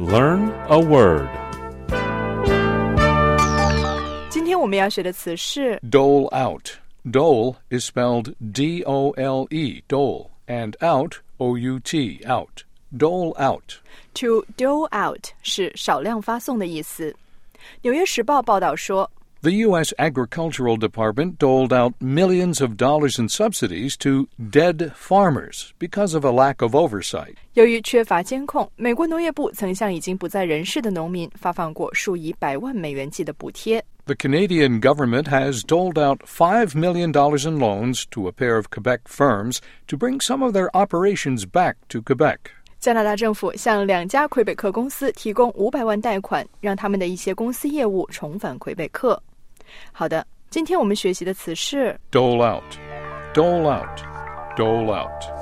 Learn a word. 今天我们要学的词是 Dole out. Dole is spelled D-O-L-E, dole, and out, O-U-T, out. Dole out. To dole out 是少量发送的意思。纽约时报报道说 The U.S. Agricultural Department doled out millions of dollars in subsidies to dead farmers because of a lack of oversight. 由于缺乏监控，美国农业部曾向已经不在人世的农民发放过数以百万美元计的补贴。 The Canadian government has doled out $5 million in loans to a pair of Quebec firms to bring some of their operations back to Quebec. 加拿大政府向2家魁北克公司提供500万贷款，让他们的一些公司业务重返魁北克。好的，今天我们学习的词是 Dole out, dole out, dole out.